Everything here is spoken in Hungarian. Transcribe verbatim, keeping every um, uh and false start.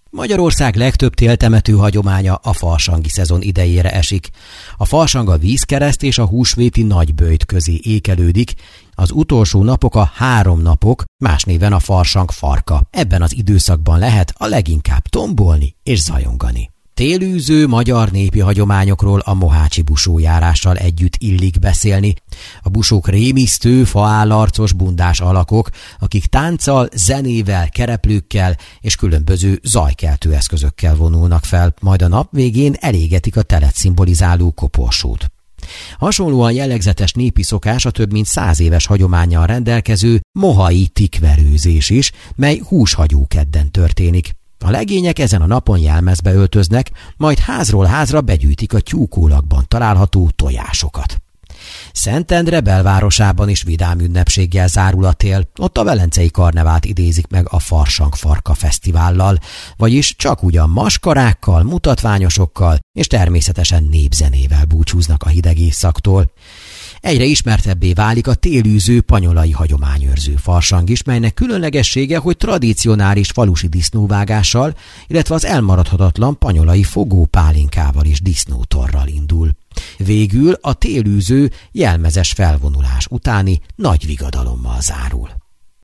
Magyarország legtöbb téltemető hagyománya a farsangi szezon idejére esik. A farsang a vízkereszt és a húsvéti nagyböjt közé ékelődik. Az utolsó napok a három napok, más néven a farsang farka. Ebben az időszakban lehet a leginkább tombolni és zajongani. Télűző magyar népi hagyományokról a mohácsi busójárással együtt illik beszélni. A busók rémisztő, faállarcos, bundás alakok, akik tánccal, zenével, kereplőkkel és különböző zajkeltő eszközökkel vonulnak fel, majd a nap végén elégetik a telet szimbolizáló koporsót. Hasonlóan jellegzetes népi szokás a több mint száz éves hagyománnyal rendelkező mohai tikverőzés is, mely húshagyókedden történik. A legények ezen a napon jelmezbe öltöznek, majd házról házra begyűjtik a tyúkólakban található tojásokat. Szentendre belvárosában is vidám ünnepséggel zárul a tél, ott a velencei karnevált idézik meg a Farsang Farka Fesztivállal, vagyis csak ugyan maskarákkal, mutatványosokkal és természetesen népzenével búcsúznak a hideg éjszaktól. Egyre ismertebbé válik a télűző panyolai hagyományőrző farsang is, melynek különlegessége, hogy tradicionális falusi disznóvágással, illetve az elmaradhatatlan panyolai fogópálinkával és disznótorral indul. Végül a télűző jelmezes felvonulás utáni nagy vigadalommal zárul.